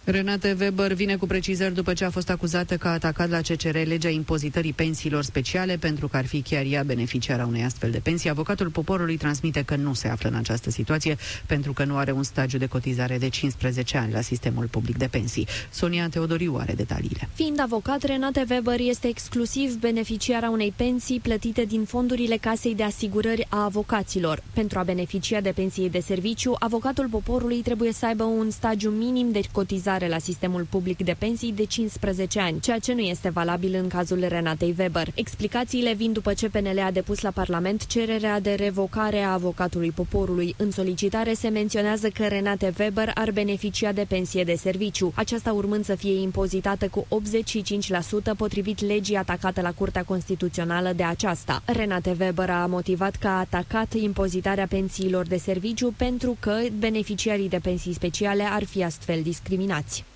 Renate Weber vine cu precizări după ce a fost acuzată că a atacat la CCR legea impozitării pensiilor speciale pentru că ar fi chiar ea beneficiara unei astfel de pensii. Avocatul poporului transmite că nu se află în această situație pentru că nu are un stagiu de cotizare de 15 ani la sistemul public de pensii. Sonia Teodoriu are detaliile. Fiind avocat, Renate Weber este exclusiv beneficiara unei pensii plătite din fondurile Casei de Asigurări a Avocaților. Pentru a beneficia de pensie de serviciu, avocatul poporului trebuie să aibă un stagiu minim de cotizare la sistemul public de pensii de 15 ani, ceea ce nu este valabil în cazul Renatei Weber. Explicațiile vin după ce PNL a depus la Parlament cererea de revocare a avocatului poporului. În solicitare se menționează că Renate Weber ar beneficia de pensie de serviciu, aceasta urmând să fie impozitată cu 85% potrivit legii atacată la Curtea Constituțională de aceasta. Renate Weber a motivat că a atacat impozitarea pensiilor de serviciu pentru că beneficiarii de pensii speciale ar fi astfel discriminați.